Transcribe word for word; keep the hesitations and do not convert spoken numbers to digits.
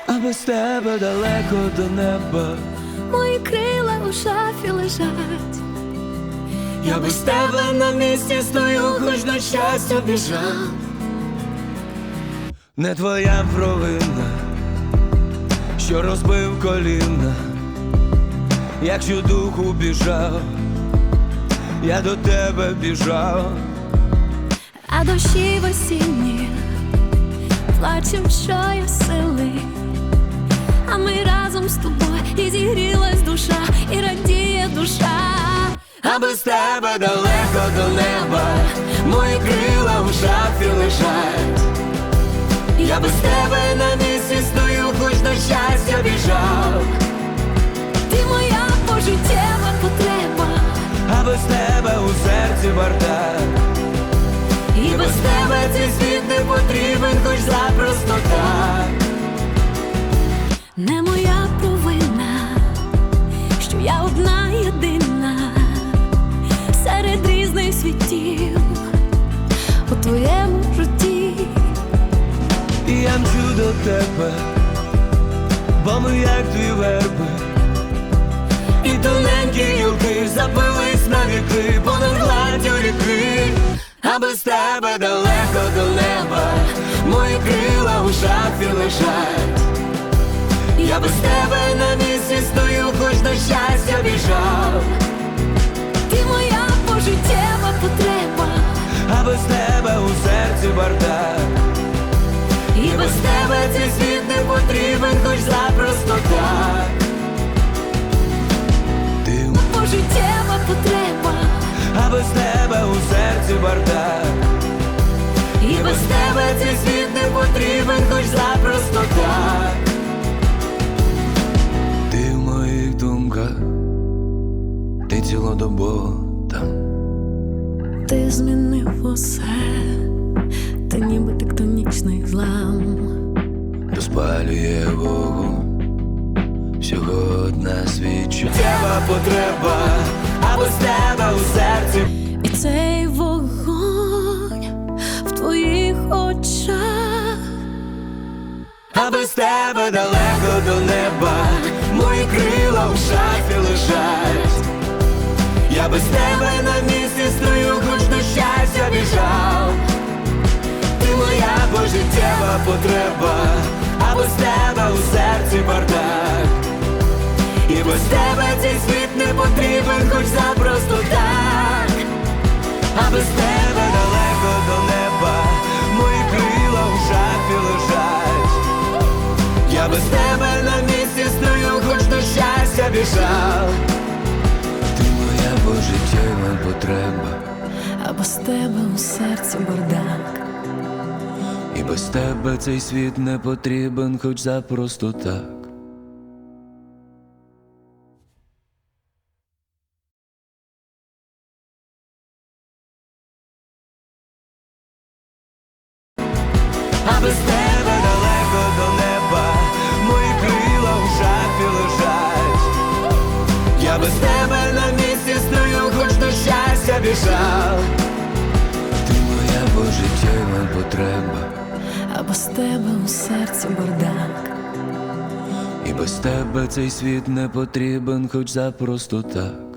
а без тебе далеко до неба. Мої крила у шафі лежать. Я без тебе на місці стою, хоч на щастя біжав. Не твоя провина, що розбив коліна. Якщо духу біжав, я до тебе біжав. А дощі в осінні плачем, що я сили. А ми разом з тобою, і зігрілась душа, і радіє душа. А без тебе далеко до неба, мої крила в шафі лежать. Я без тебе на місці стою, хоч до щастя біжав. Ти моя пожиттєва потреба, а без тебе у серці бардак. І без тебе цей світ не потрібен, хоч запросто так. Не моя провина, що я одна єдина серед різних світів у твоєму житті. І я мчу до тебе, бо ми як дві верби, і тоненькі гілки запились на віки понад гладдю ріки. А без тебе далеко до неба, мої крила у шафі лежать. Я без тебе на місці стою, хоч до щастя біжав. Ти моя пожиттєва потреба, а без тебе у серці бардак. І без тебе цей світ не потрібен, хоч запросто так. Ти пожиттєва потреба, а без тебе у серці бардак. І без тебе цей світ не потрібен, хоч запросто так. Ти в моїх думках, ти цілодобово там. Ти змінив усе, ти ніби тектонічний злам. Розпалює вогонь, всього одна свіча. Життєва потреба, а без тебе у серці. І цей вогонь в твоїх очах. А без тебе далеко до неба, мої крила в шафі лежать. Я без тебе на місці стою, хоч до щастя біжав. Ти моя пожиттєва потреба, а без тебе у серці бардак. І без тебе цей світ не потрібен, хоч запросто так. А без тебе далеко до неба, мої крила в шафі лежать. Я без тебе на місці стою, хоч до щастя біжав. Ти моя пожиттєва потреба, А без тебе у серці бардак. і без тебе цей світ не потрібен, хоч запросто так. А без тебе далеко до неба, мої крила в шафі лежать. Я без тебе на місці стою, хоч до щастя біжав. Ти моя пожиттєва потреба, А без тебе у серці бардак. і без тебе цей світ не потрібен, хоч запросто так.